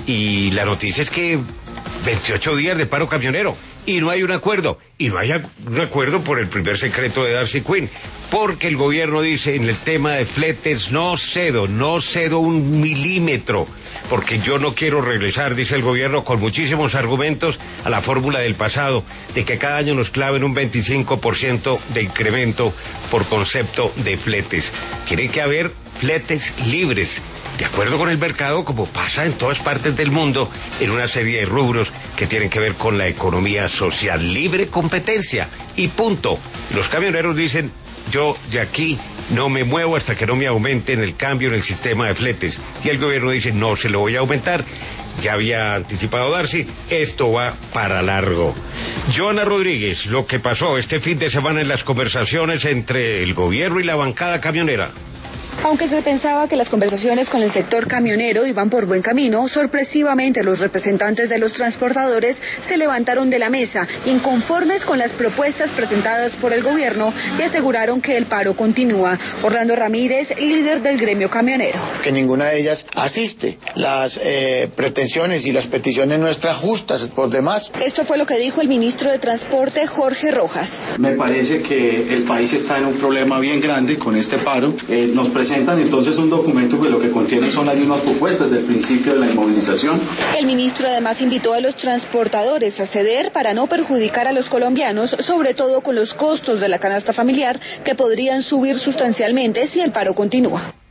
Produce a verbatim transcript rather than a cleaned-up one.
y la noticia es que veintiocho días de paro camionero y no hay un acuerdo, y no hay un acuerdo por el primer secreto de Darcy Quinn, porque el gobierno dice en el tema de fletes no cedo, no cedo un milímetro, porque yo no quiero regresar, dice el gobierno con muchísimos argumentos, a la fórmula del pasado, de que cada año nos claven un veinticinco por ciento de incremento por concepto de fletes. Tiene que haber fletes libres, de acuerdo con el mercado, como pasa en todas partes del mundo, en una serie de rubros que tienen que ver con la economía social. Libre competencia y punto. Los camioneros dicen, yo de aquí no me muevo hasta que no me aumenten el cambio en el sistema de fletes. Y el gobierno dice, no se lo voy a aumentar. Ya había anticipado Darcy, esto va para largo. Joana Rodríguez, lo que pasó este fin de semana en las conversaciones entre el gobierno y la bancada camionera. Aunque se pensaba que las conversaciones con el sector camionero iban por buen camino, sorpresivamente los representantes de los transportadores se levantaron de la mesa, inconformes con las propuestas presentadas por el gobierno, y aseguraron que el paro continúa. Orlando Ramírez, líder del gremio camionero. Que ninguna de ellas asiste. Las eh, pretensiones y las peticiones nuestras justas por demás. Esto fue lo que dijo el ministro de Transporte, Jorge Rojas. Me parece que el país está en un problema bien grande con este paro. Eh, nos presentan entonces un documento que lo que contiene son las mismas propuestas del principio de la inmovilización. El ministro además invitó a los transportadores a ceder para no perjudicar a los colombianos, sobre todo con los costos de la canasta familiar que podrían subir sustancialmente si el paro continúa.